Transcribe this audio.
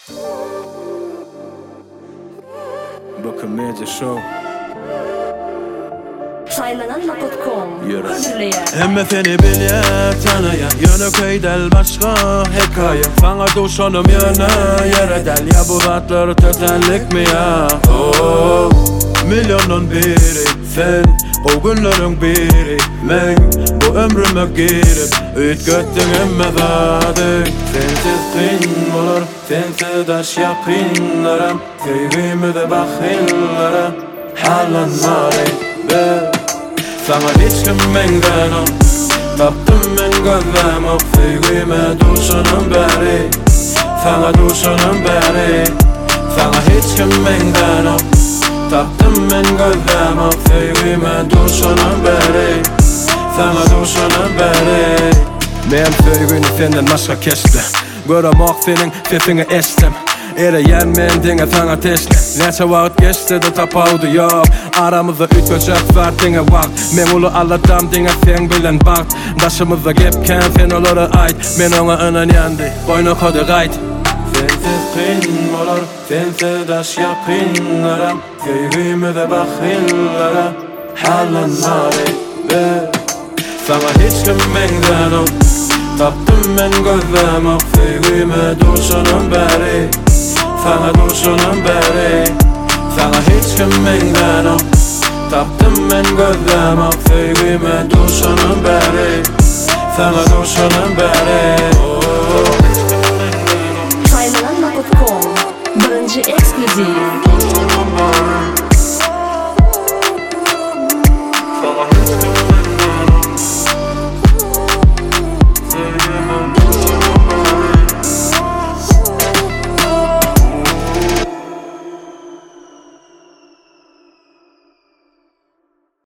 Bakın Media Show Saylanan.com Yürü. Hazırlayan Hemme seni bilir tanıyan Yönü köydel başka hikaye Sana duşanım yana yere del Ya bu zatları tesellik mi ya oh. Milyonun biri sen O günlerin biri men Bu ömrüme girip Üyt göttün emme zadı Sensiz kıyın olur Sensiz daş yakınlarım Sevgimi de bakınlarım Halan mari be Sana hiç kim menden o Taptım ben gözlem o Sevgime duşanım beri Sana duşanım beri Sana hiç kim menden o Taptım ben gözlem o Sevgime duşanım beri Sana duşanım beri Benim sevgini senden başka kestim Göremek senin sesini estim Ereyen mendine sana teslim Neçe vakit geçti de tapavdu yok Aramızda 3-4 var dine vakt Men ulu alladam dine sen bilen bakt Başımızda gepken sen olara ait Men ona önen yendi Boynu kodu gayt Sensiz kıyın olur Sensiz daş yakınlarım Sevgimi de bakınlarım Halan mari be Sana hiç kim menden o Taptım ben gözlem o Sevgime duşanım beri Sana duşanım beri Sana hiç kim menden o Taptım ben gözlem o Sevgime duşanım beri Sana duşanım beri oh.